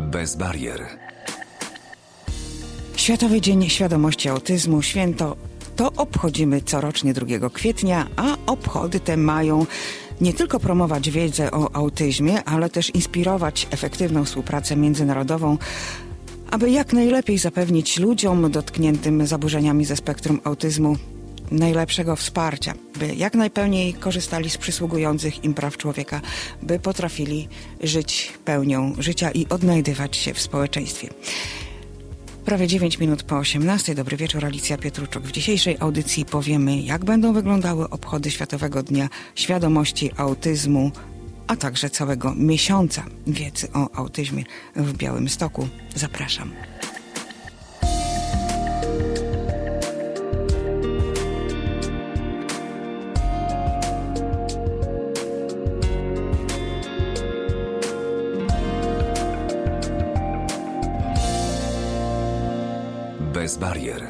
Bez barier. Światowy Dzień Świadomości Autyzmu, święto to obchodzimy corocznie 2 kwietnia, a obchody te mają nie tylko promować wiedzę o autyzmie, ale też inspirować efektywną współpracę międzynarodową, aby jak najlepiej zapewnić ludziom dotkniętym zaburzeniami ze spektrum autyzmu najlepszego wsparcia, by jak najpełniej korzystali z przysługujących im praw człowieka, by potrafili żyć pełnią życia i odnajdywać się w społeczeństwie. Prawie 9 minut po 18. Dobry wieczór, Alicja Pietruczuk. W dzisiejszej audycji powiemy, jak będą wyglądały obchody Światowego Dnia Świadomości Autyzmu, a także całego miesiąca wiedzy o autyzmie w Białymstoku. Zapraszam. Bez barier.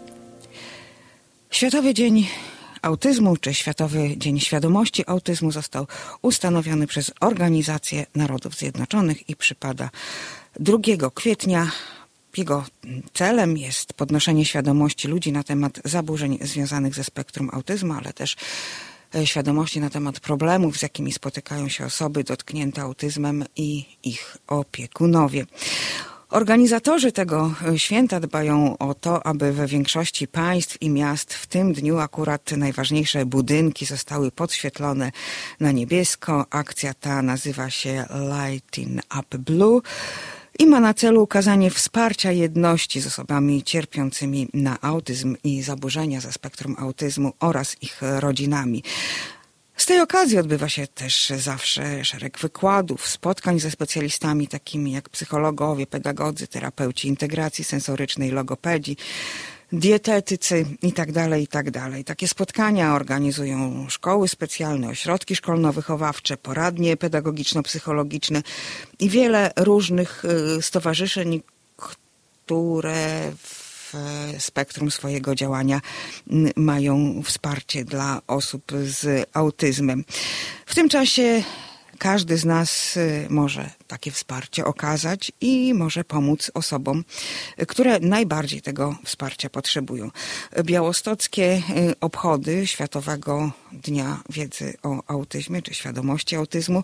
Światowy Dzień Autyzmu, czy Światowy Dzień Świadomości Autyzmu został ustanowiony przez Organizację Narodów Zjednoczonych i przypada 2 kwietnia. Jego celem jest podnoszenie świadomości ludzi na temat zaburzeń związanych ze spektrum autyzmu, ale też świadomości na temat problemów, z jakimi spotykają się osoby dotknięte autyzmem i ich opiekunowie. Organizatorzy tego święta dbają o to, aby we większości państw i miast w tym dniu akurat najważniejsze budynki zostały podświetlone na niebiesko. Akcja ta nazywa się Lighting Up Blue i ma na celu ukazanie wsparcia jedności z osobami cierpiącymi na autyzm i zaburzenia ze spektrum autyzmu oraz ich rodzinami. Z tej okazji odbywa się też zawsze szereg wykładów, spotkań ze specjalistami takimi jak psychologowie, pedagodzy, terapeuci integracji sensorycznej, logopedzi, dietetycy itd., itd. Takie spotkania organizują szkoły specjalne, ośrodki szkolno-wychowawcze, poradnie pedagogiczno-psychologiczne i wiele różnych stowarzyszeń, które w spektrum swojego działania mają wsparcie dla osób z autyzmem. W tym czasie każdy z nas może takie wsparcie okazać i może pomóc osobom, które najbardziej tego wsparcia potrzebują. Białostockie obchody Światowego Dnia Wiedzy o Autyzmie, czy Świadomości Autyzmu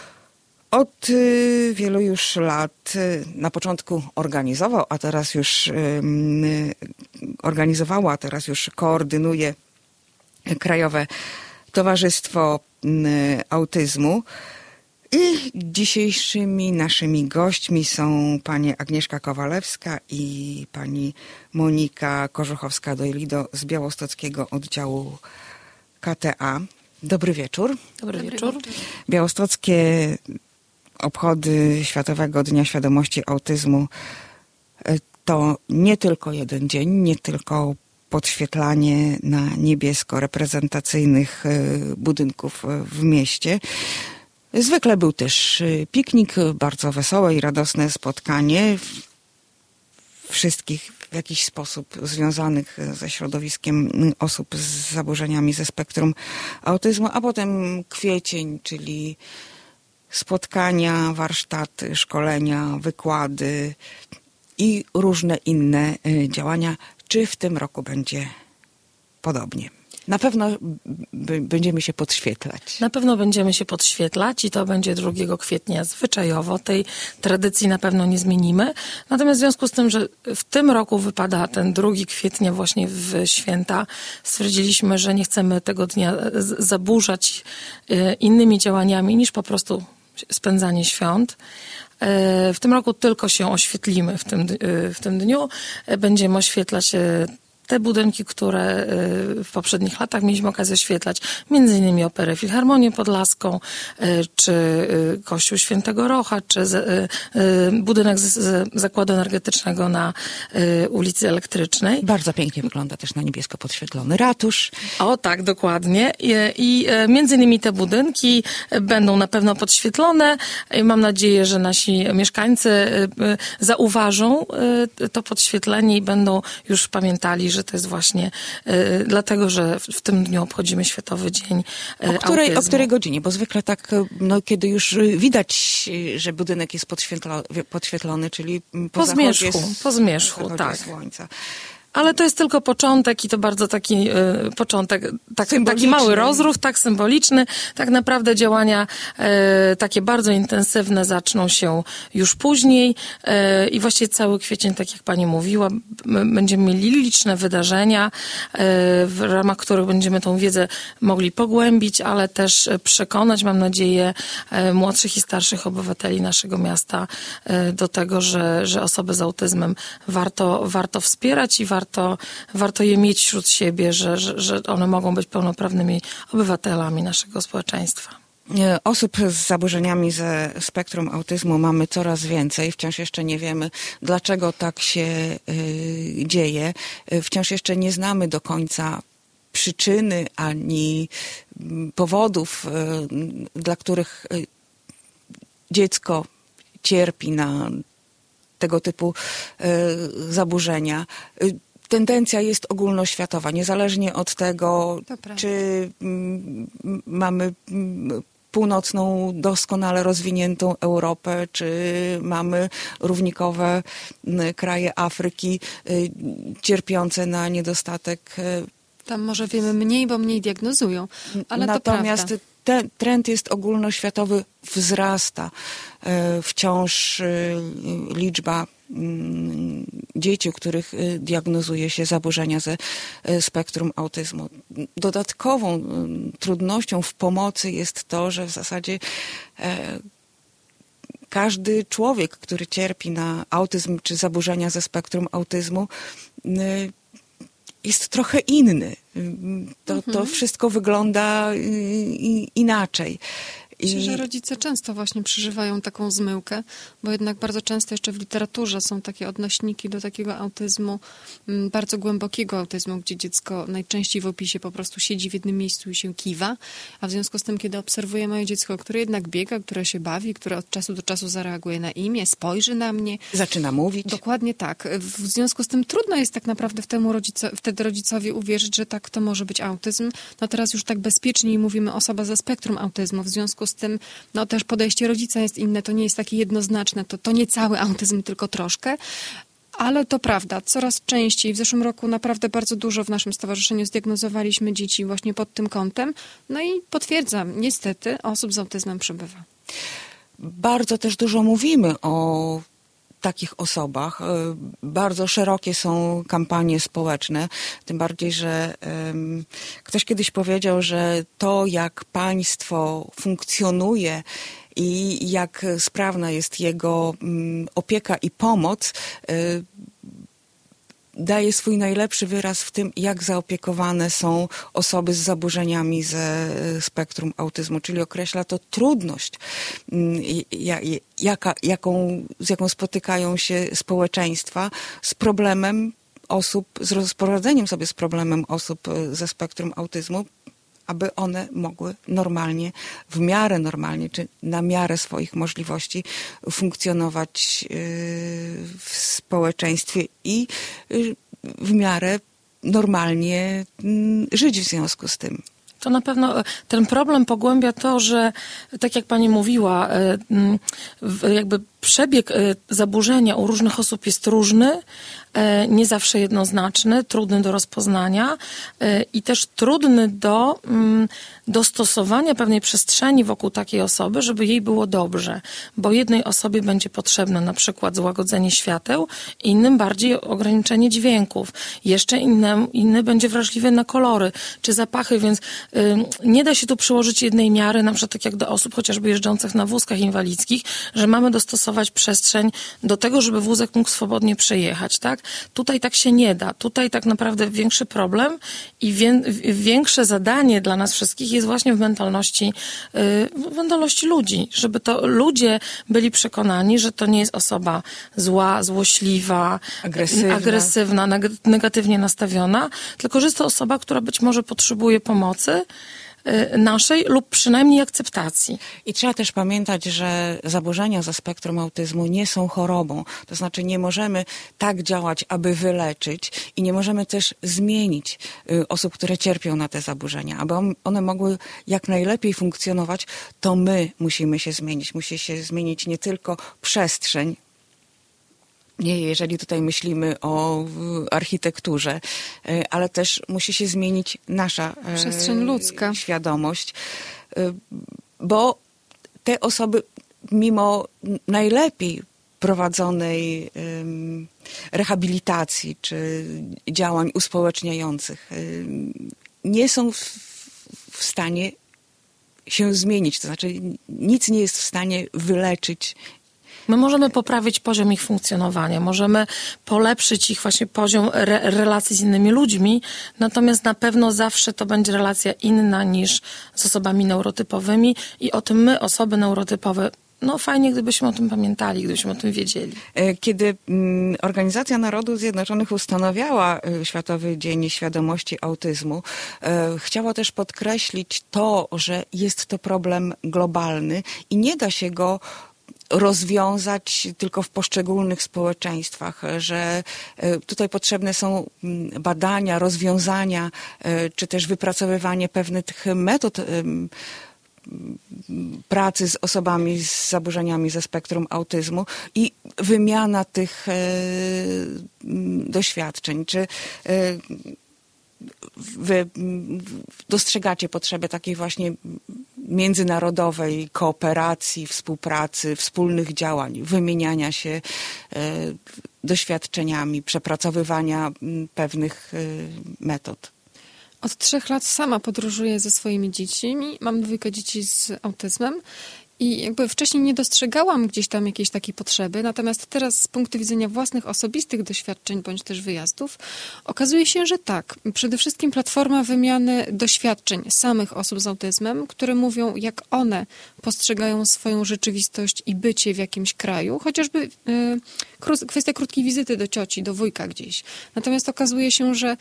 od wielu już lat na początku organizowała, a teraz już koordynuje Krajowe Towarzystwo Autyzmu. I dzisiejszymi naszymi gośćmi są pani Agnieszka Kowalewska i pani Monika Korzuchowska-Dojlido z Białostockiego Oddziału KTA. Dobry wieczór. Dobry wieczór. Białostockie obchody Światowego Dnia Świadomości Autyzmu to nie tylko jeden dzień, nie tylko podświetlanie na niebiesko reprezentacyjnych budynków w mieście. Zwykle był też piknik, bardzo wesołe i radosne spotkanie wszystkich w jakiś sposób związanych ze środowiskiem osób z zaburzeniami ze spektrum autyzmu, a potem kwiecień, czyli spotkania, warsztaty, szkolenia, wykłady i różne inne działania. Czy w tym roku będzie podobnie? Na pewno będziemy się podświetlać. Na pewno będziemy się podświetlać i to będzie 2 kwietnia zwyczajowo. Tej tradycji na pewno nie zmienimy. Natomiast w związku z tym, że w tym roku wypada ten 2 kwietnia właśnie w święta, stwierdziliśmy, że nie chcemy tego dnia zaburzać innymi działaniami niż po prostu spędzanie świąt. W tym roku tylko się oświetlimy w tym dniu. Będziemy oświetlać te budynki, które w poprzednich latach mieliśmy okazję oświetlać, między innymi Operę Filharmonię Podlaską, czy Kościół Świętego Rocha, czy budynek Zakładu Energetycznego na ulicy Elektrycznej. Bardzo pięknie wygląda też na niebiesko podświetlony ratusz. O tak, dokładnie. I między innymi te budynki będą na pewno podświetlone. Mam nadzieję, że nasi mieszkańcy zauważą to podświetlenie i będą już pamiętali, że to jest właśnie dlatego, że w tym dniu obchodzimy Światowy Dzień Autyzmu. O której godzinie? Bo zwykle tak, kiedy już widać, że budynek jest podświetlony, czyli po zmierzchu, tak. Słońca. Ale to jest tylko początek i to bardzo taki początek, taki mały rozruch, tak symboliczny. Tak naprawdę działania takie bardzo intensywne zaczną się już później i właściwie cały kwiecień, tak jak pani mówiła, będziemy mieli liczne wydarzenia, w ramach których będziemy tą wiedzę mogli pogłębić, ale też przekonać, mam nadzieję, młodszych i starszych obywateli naszego miasta do tego, że osoby z autyzmem warto wspierać i warto je mieć wśród siebie, że one mogą być pełnoprawnymi obywatelami naszego społeczeństwa. Osób z zaburzeniami ze spektrum autyzmu mamy coraz więcej. Wciąż jeszcze nie wiemy, dlaczego tak się dzieje. Wciąż jeszcze nie znamy do końca przyczyny ani powodów, dla których dziecko cierpi na tego typu zaburzenia. Tendencja jest ogólnoświatowa, niezależnie od tego, czy mamy północną, doskonale rozwiniętą Europę, czy mamy równikowe kraje Afryki cierpiące na niedostatek. Tam może wiemy mniej, bo mniej diagnozują, ale natomiast to prawda. Ten trend jest ogólnoświatowy, wzrasta. Wciąż liczba dzieci, u których diagnozuje się zaburzenia ze spektrum autyzmu. Dodatkową trudnością w pomocy jest to, że w zasadzie każdy człowiek, który cierpi na autyzm czy zaburzenia ze spektrum autyzmu, jest trochę inny. To wszystko wygląda inaczej. Myślę, że rodzice często właśnie przeżywają taką zmyłkę, bo jednak bardzo często jeszcze w literaturze są takie odnośniki do takiego autyzmu, bardzo głębokiego autyzmu, gdzie dziecko najczęściej w opisie po prostu siedzi w jednym miejscu i się kiwa, a w związku z tym, kiedy obserwuję moje dziecko, które jednak biega, które się bawi, które od czasu do czasu zareaguje na imię, spojrzy na mnie. Zaczyna mówić. Dokładnie tak. W związku z tym trudno jest tak naprawdę wtedy rodzicowi uwierzyć, że tak to może być autyzm. No teraz już tak bezpieczniej mówimy osoba ze spektrum autyzmu, w związku z tym też podejście rodzica jest inne, to nie jest takie jednoznaczne, to nie cały autyzm, tylko troszkę, ale to prawda, coraz częściej, w zeszłym roku naprawdę bardzo dużo w naszym stowarzyszeniu zdiagnozowaliśmy dzieci właśnie pod tym kątem, no i potwierdzam, niestety osób z autyzmem przybywa. Bardzo też dużo mówimy o takich osobach. Bardzo szerokie są kampanie społeczne, tym bardziej, że ktoś kiedyś powiedział, że to, jak państwo funkcjonuje i jak sprawna jest jego opieka i pomoc, daje swój najlepszy wyraz w tym, jak zaopiekowane są osoby z zaburzeniami ze spektrum autyzmu, czyli określa to trudność, z jaką spotykają się społeczeństwa z problemem osób, z poradzeniem sobie z problemem osób ze spektrum autyzmu, aby one mogły normalnie, w miarę normalnie, czy na miarę swoich możliwości funkcjonować w społeczeństwie i w miarę normalnie żyć w związku z tym. To na pewno ten problem pogłębia to, że tak jak pani mówiła, jakby przebieg zaburzenia u różnych osób jest różny, nie zawsze jednoznaczny, trudny do rozpoznania i też trudny do dostosowania pewnej przestrzeni wokół takiej osoby, żeby jej było dobrze. Bo jednej osobie będzie potrzebne na przykład złagodzenie świateł, innym bardziej ograniczenie dźwięków. Jeszcze inny będzie wrażliwy na kolory czy zapachy, więc nie da się tu przyłożyć jednej miary, na przykład tak jak do osób chociażby jeżdżących na wózkach inwalidzkich, że mamy dostosować przestrzeń do tego, żeby wózek mógł swobodnie przejechać, tak? Tutaj tak się nie da. Tutaj tak naprawdę większy problem i większe zadanie dla nas wszystkich jest właśnie w mentalności ludzi, żeby to ludzie byli przekonani, że to nie jest osoba zła, złośliwa, agresywna, negatywnie nastawiona, tylko że jest to osoba, która być może potrzebuje pomocy, naszej lub przynajmniej akceptacji. I trzeba też pamiętać, że zaburzenia ze spektrum autyzmu nie są chorobą. To znaczy nie możemy tak działać, aby wyleczyć i nie możemy też zmienić osób, które cierpią na te zaburzenia. Aby one mogły jak najlepiej funkcjonować, to my musimy się zmienić. Musi się zmienić nie tylko przestrzeń, nie, jeżeli tutaj myślimy o architekturze, ale też musi się zmienić nasza przestrzeń ludzka, świadomość, bo te osoby mimo najlepiej prowadzonej rehabilitacji czy działań uspołeczniających nie są w stanie się zmienić. To znaczy nic nie jest w stanie wyleczyć. My możemy poprawić poziom ich funkcjonowania, możemy polepszyć ich właśnie poziom relacji z innymi ludźmi, natomiast na pewno zawsze to będzie relacja inna niż z osobami neurotypowymi i o tym my, osoby neurotypowe, fajnie, gdybyśmy o tym pamiętali, gdybyśmy o tym wiedzieli. Kiedy Organizacja Narodów Zjednoczonych ustanawiała Światowy Dzień Świadomości Autyzmu, chciała też podkreślić to, że jest to problem globalny i nie da się go rozwiązać tylko w poszczególnych społeczeństwach, że tutaj potrzebne są badania, rozwiązania, czy też wypracowywanie pewnych metod pracy z osobami z zaburzeniami ze spektrum autyzmu i wymiana tych doświadczeń. Czy wy dostrzegacie potrzebę takiej właśnie międzynarodowej kooperacji, współpracy, wspólnych działań, wymieniania się doświadczeniami, przepracowywania pewnych metod? Od 3 lat sama podróżuję ze swoimi dziećmi. Mam 2 dzieci z autyzmem i jakby wcześniej nie dostrzegałam gdzieś tam jakiejś takiej potrzeby, natomiast teraz z punktu widzenia własnych osobistych doświadczeń bądź też wyjazdów okazuje się, że tak. Przede wszystkim platforma wymiany doświadczeń samych osób z autyzmem, które mówią, jak one postrzegają swoją rzeczywistość i bycie w jakimś kraju, chociażby kwestia krótkiej wizyty do cioci, do wujka gdzieś. Natomiast okazuje się, że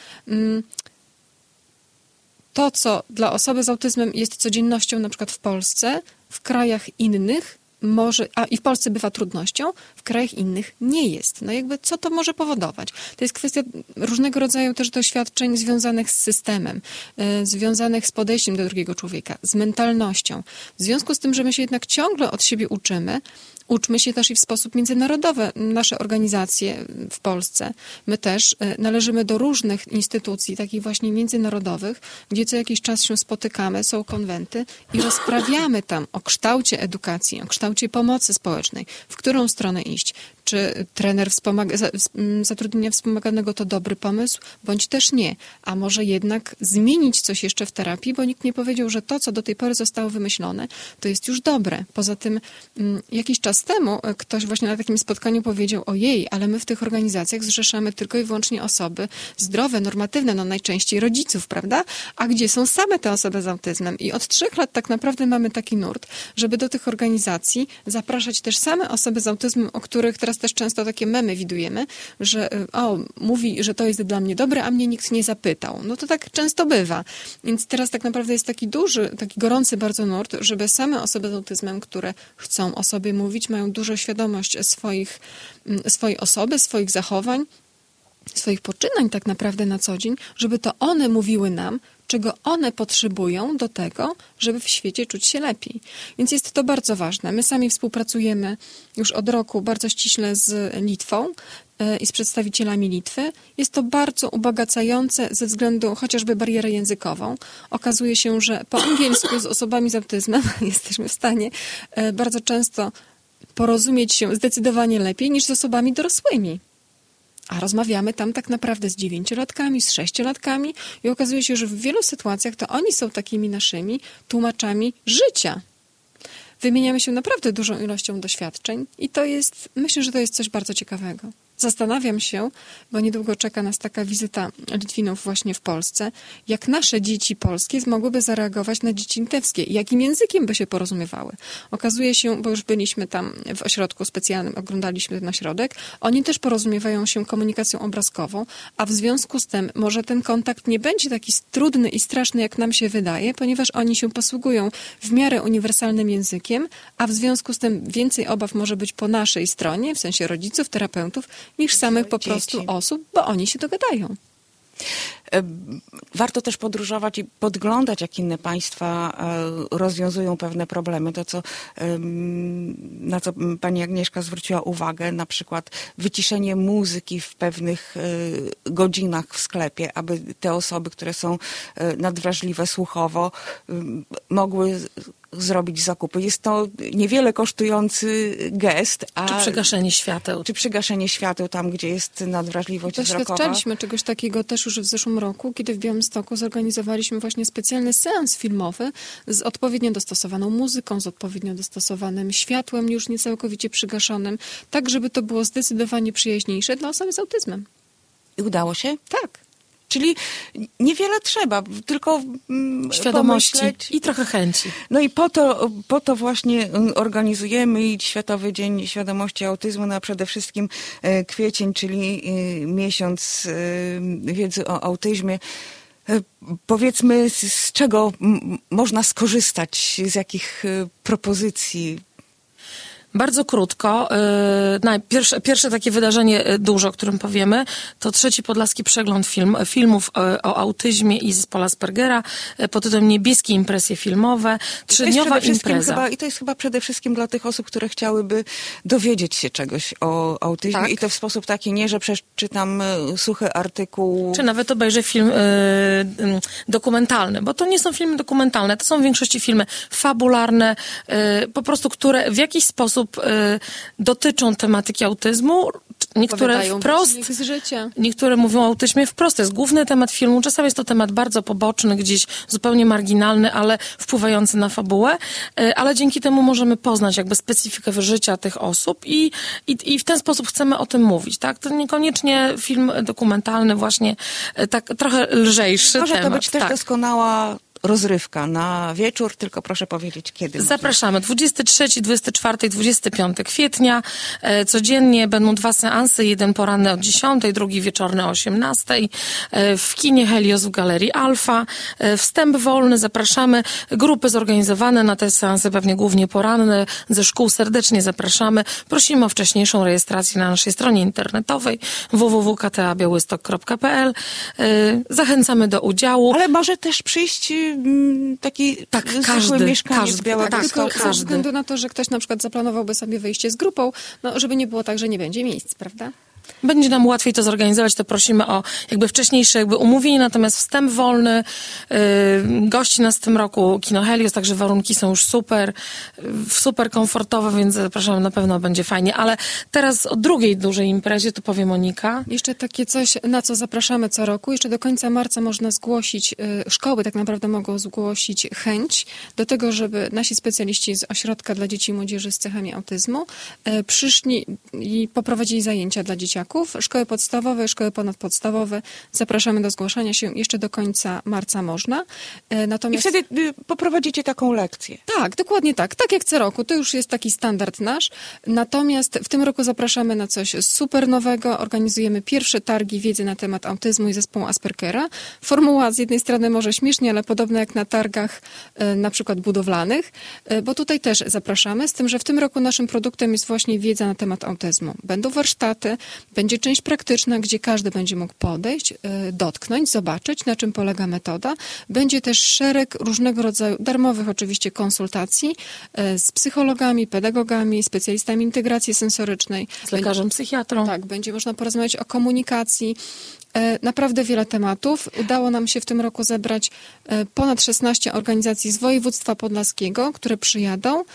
to, co dla osoby z autyzmem jest codziennością, na przykład w Polsce, w krajach innych może, i w Polsce bywa trudnością, w krajach innych nie jest. Jakby co to może powodować? To jest kwestia różnego rodzaju też doświadczeń związanych z systemem, związanych z podejściem do drugiego człowieka, z mentalnością. W związku z tym, że my się jednak ciągle od siebie uczmy się też i w sposób międzynarodowy. Nasze organizacje w Polsce, my też należymy do różnych instytucji, takich właśnie międzynarodowych, gdzie co jakiś czas się spotykamy, są konwenty i rozprawiamy tam o kształcie edukacji, o kształcie pomocy społecznej, w którą stronę iść. Czy trener zatrudnienia wspomaganego to dobry pomysł, bądź też nie. A może jednak zmienić coś jeszcze w terapii, bo nikt nie powiedział, że to, co do tej pory zostało wymyślone, to jest już dobre. Poza tym jakiś czas temu ktoś właśnie na takim spotkaniu powiedział, ojej, ale my w tych organizacjach zrzeszamy tylko i wyłącznie osoby zdrowe, normatywne, najczęściej rodziców, prawda? A gdzie są same te osoby z autyzmem? I od 3 lat tak naprawdę mamy taki nurt, żeby do tych organizacji zapraszać też same osoby z autyzmem, o których teraz też często takie memy widujemy, że mówi, że to jest dla mnie dobre, a mnie nikt nie zapytał. To tak często bywa. Więc teraz tak naprawdę jest taki duży, taki gorący bardzo nurt, żeby same osoby z autyzmem, które chcą o sobie mówić, mają dużą świadomość swojej osoby, swoich zachowań, swoich poczynań tak naprawdę na co dzień, żeby to one mówiły nam, czego one potrzebują do tego, żeby w świecie czuć się lepiej. Więc jest to bardzo ważne. My sami współpracujemy już od roku bardzo ściśle z Litwą i z przedstawicielami Litwy. Jest to bardzo ubogacające ze względu chociażby barierę językową. Okazuje się, że po angielsku z osobami z autyzmem jesteśmy w stanie bardzo często porozumieć się zdecydowanie lepiej niż z osobami dorosłymi. A rozmawiamy tam tak naprawdę z 9-latkami, z 6-latkami i okazuje się, że w wielu sytuacjach to oni są takimi naszymi tłumaczami życia. Wymieniamy się naprawdę dużą ilością doświadczeń i myślę, że to jest coś bardzo ciekawego. Zastanawiam się, bo niedługo czeka nas taka wizyta Litwinów właśnie w Polsce, jak nasze dzieci polskie mogłyby zareagować na dzieci litewskie i jakim językiem by się porozumiewały. Okazuje się, bo już byliśmy tam w ośrodku specjalnym, oglądaliśmy ten ośrodek, oni też porozumiewają się komunikacją obrazkową, a w związku z tym może ten kontakt nie będzie taki trudny i straszny, jak nam się wydaje, ponieważ oni się posługują w miarę uniwersalnym językiem, a w związku z tym więcej obaw może być po naszej stronie, w sensie rodziców, terapeutów, niż samych po prostu osób, bo oni się dogadają. Warto też podróżować i podglądać, jak inne państwa rozwiązują pewne problemy. To, na co pani Agnieszka zwróciła uwagę, na przykład wyciszenie muzyki w pewnych godzinach w sklepie, aby te osoby, które są nadwrażliwe słuchowo, mogły zrobić zakupy. Jest to niewiele kosztujący gest. Czy przygaszenie świateł. Czy przygaszenie świateł tam, gdzie jest nadwrażliwość wzrokowa. Doświadczaliśmy czegoś takiego też już w zeszłym roku, kiedy w Białymstoku zorganizowaliśmy właśnie specjalny seans filmowy z odpowiednio dostosowaną muzyką, z odpowiednio dostosowanym światłem, już nie całkowicie przygaszonym, tak żeby to było zdecydowanie przyjaźniejsze dla osoby z autyzmem. I udało się? Tak. Czyli niewiele trzeba, tylko świadomości pomyśleć. I trochę chęci. No i po to właśnie organizujemy i Światowy Dzień Świadomości Autyzmu, no a przede wszystkim kwiecień, czyli miesiąc wiedzy o autyzmie. Powiedzmy, z czego można skorzystać, z jakich propozycji? Bardzo krótko. Pierwsze takie wydarzenie duże, o którym powiemy, to 3. Podlaski Przegląd filmów o autyzmie i zespole Aspergera pod tytułem Niebieskie impresje filmowe. 3-dniowa impreza. I to jest chyba przede wszystkim dla tych osób, które chciałyby dowiedzieć się czegoś o autyzmie. Tak. I to w sposób taki, nie, że przeczytam suchy artykuł. Czy nawet obejrzę film dokumentalny, bo to nie są filmy dokumentalne, to są w większości filmy fabularne, po prostu, które w jakiś sposób dotyczą tematyki autyzmu. Niektóre wprost, z życia. Niektóre mówią o autyzmie wprost. To jest główny temat filmu. Czasami jest to temat bardzo poboczny, gdzieś zupełnie marginalny, ale wpływający na fabułę. Ale dzięki temu możemy poznać jakby specyfikę życia tych osób i w ten sposób chcemy o tym mówić. Tak? To niekoniecznie film dokumentalny, właśnie tak trochę lżejszy Może temat. To być też doskonała rozrywka na wieczór, tylko proszę powiedzieć, kiedy. Zapraszamy. 23, 24 i 25 kwietnia. Codziennie będą 2 seansy. Jeden poranny o 10, drugi wieczorny o 18. W kinie Helios w Galerii Alfa. Wstęp wolny. Zapraszamy. Grupy zorganizowane na te seansy, pewnie głównie poranne. Ze szkół serdecznie zapraszamy. Prosimy o wcześniejszą rejestrację na naszej stronie internetowej www.ktabiałystok.pl. Zachęcamy do udziału. Ale może też przyjść taki zwykły mieszkaniec z Białegostoku. Tylko ze względu na to, że ktoś na przykład zaplanowałby sobie wyjście z grupą, no żeby nie było tak, że nie będzie miejsc, prawda? Będzie nam łatwiej to zorganizować, to prosimy o jakby wcześniejsze umówienie, natomiast wstęp wolny, gości nas w tym roku Kino Helios, także warunki są już super komfortowe, więc zapraszam, na pewno będzie fajnie. Ale teraz o drugiej dużej imprezie, to powie Monika. Jeszcze takie coś, na co zapraszamy co roku. Jeszcze do końca marca można zgłosić, szkoły tak naprawdę mogą zgłosić chęć do tego, żeby nasi specjaliści z Ośrodka dla Dzieci i Młodzieży z cechami autyzmu przyszli i poprowadzili zajęcia dla dzieciaków. Szkoły podstawowe, szkoły ponadpodstawowe. Zapraszamy do zgłaszania się. Jeszcze do końca marca można. Natomiast... I wtedy poprowadzicie taką lekcję. Tak, dokładnie tak. Tak jak co roku. To już jest taki standard nasz. Natomiast w tym roku zapraszamy na coś super nowego. Organizujemy pierwsze targi wiedzy na temat autyzmu i zespołu Aspergera. Formuła z jednej strony może śmiesznie, ale podobna jak na targach na przykład budowlanych, bo tutaj też zapraszamy. Z tym, że w tym roku naszym produktem jest właśnie wiedza na temat autyzmu. Będą warsztaty, będzie część praktyczna, gdzie każdy będzie mógł podejść, dotknąć, zobaczyć, na czym polega metoda. Będzie też szereg różnego rodzaju darmowych oczywiście konsultacji z psychologami, pedagogami, specjalistami integracji sensorycznej. Z lekarzem psychiatrą. Tak, będzie można porozmawiać o komunikacji, Naprawdę wiele tematów. Udało nam się w tym roku zebrać ponad 16 organizacji z województwa podlaskiego, które przyjadą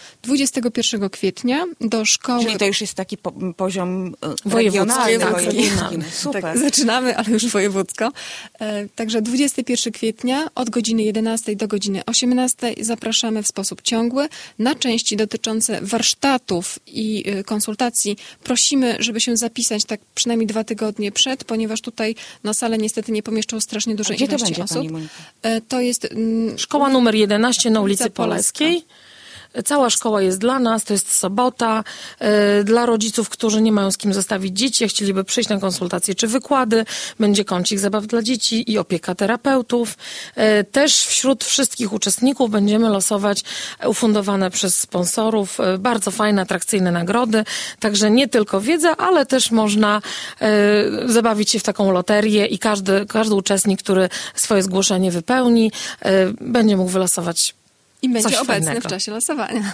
21 kwietnia do szkoły. Czyli to już jest taki poziom Wojewódzki. regionalny. Super. Tak, zaczynamy, ale już wojewódzko. Także 21 kwietnia od godziny 11 do godziny 18 zapraszamy w sposób ciągły. Na części dotyczące warsztatów i konsultacji prosimy, żeby się zapisać tak przynajmniej 2 tygodnie przed, ponieważ tutaj na salę niestety nie pomieszczą strasznie dużej Gdzie to ilości będzie, osób. pani Monika? To jest Szkoła numer 11 na ulicy Ulica Poleskiej. Cała szkoła jest dla nas, to jest sobota. Dla rodziców, którzy nie mają z kim zostawić dzieci, a chcieliby przyjść na konsultacje czy wykłady, będzie kącik zabaw dla dzieci i opieka terapeutów. Też wśród wszystkich uczestników będziemy losować ufundowane przez sponsorów bardzo fajne, atrakcyjne nagrody. Także nie tylko wiedza, ale też można zabawić się w taką loterię i każdy uczestnik, który swoje zgłoszenie wypełni, będzie mógł wylosować i będzie coś obecny fajnego w czasie losowania.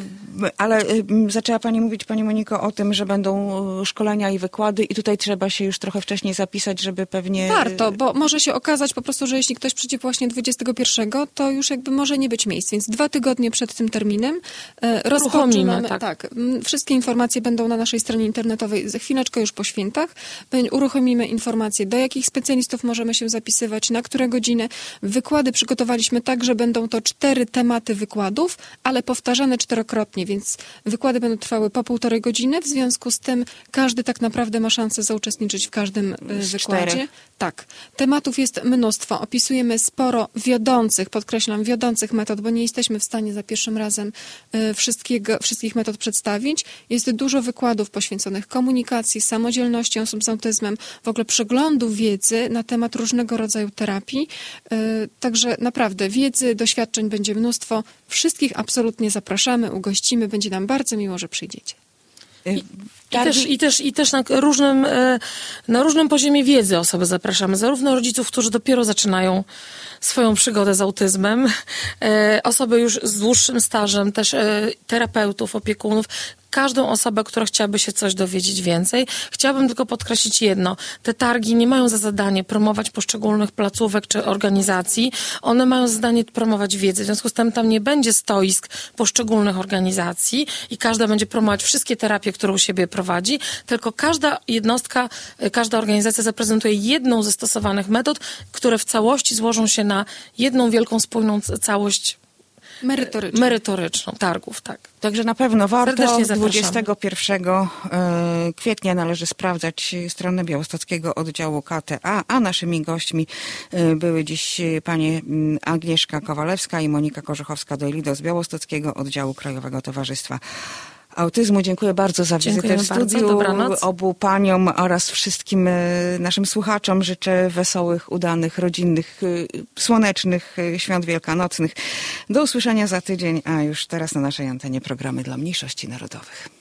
Ale zaczęła pani mówić, pani Moniko, o tym, że będą szkolenia i wykłady i tutaj trzeba się już trochę wcześniej zapisać, żeby pewnie... Warto, bo może się okazać po prostu, że jeśli ktoś przyjdzie właśnie 21, to już jakby może nie być miejsc. Więc 2 tygodnie przed tym terminem Uruchomimy, tak. Wszystkie informacje będą na naszej stronie internetowej za chwileczkę już po świętach. Uruchomimy informacje, do jakich specjalistów możemy się zapisywać, na które godziny. Wykłady przygotowaliśmy tak, że będą to 4 tematy wykładów, ale powtarzane 4-krotnie, więc wykłady będą trwały po 1,5 godziny. W związku z tym każdy tak naprawdę ma szansę zauczestniczyć w każdym wykładzie. 4. Tak. Tematów jest mnóstwo. Opisujemy sporo wiodących, podkreślam, wiodących metod, bo nie jesteśmy w stanie za pierwszym razem wszystkich metod przedstawić. Jest dużo wykładów poświęconych komunikacji, samodzielności osób z autyzmem, w ogóle przeglądu wiedzy na temat różnego rodzaju terapii. Także naprawdę wiedzy, doświadczeń będzie mnóstwo. Wszystkich absolutnie zapraszamy, ugościmy. Będzie nam bardzo miło, że przyjdziecie. I też na różnym poziomie wiedzy osoby zapraszamy. Zarówno rodziców, którzy dopiero zaczynają swoją przygodę z autyzmem, osoby już z dłuższym stażem, też terapeutów, opiekunów, każdą osobę, która chciałaby się coś dowiedzieć więcej. Chciałabym tylko podkreślić jedno. Te targi nie mają za zadanie promować poszczególnych placówek czy organizacji. One mają za zadanie promować wiedzę. W związku z tym tam nie będzie stoisk poszczególnych organizacji i każda będzie promować wszystkie terapie, które u siebie prowadzi, tylko każda jednostka, każda organizacja zaprezentuje jedną ze stosowanych metod, które w całości złożą się na jedną wielką, spójną całość merytoryczną targów, tak. Także na pewno warto. Serdecznie zapraszamy. 21 kwietnia należy sprawdzać stronę białostockiego oddziału KTA, a naszymi gośćmi były dziś panie Agnieszka Kowalewska i Monika Korzechowska-Dojlido z białostockiego oddziału Krajowego Towarzystwa Autyzmu. Dziękuję bardzo za wizytę w studiu. Dobranoc. Obu paniom oraz wszystkim naszym słuchaczom życzę wesołych, udanych, rodzinnych, słonecznych świąt wielkanocnych. Do usłyszenia za tydzień, a już teraz na naszej antenie programy dla mniejszości narodowych.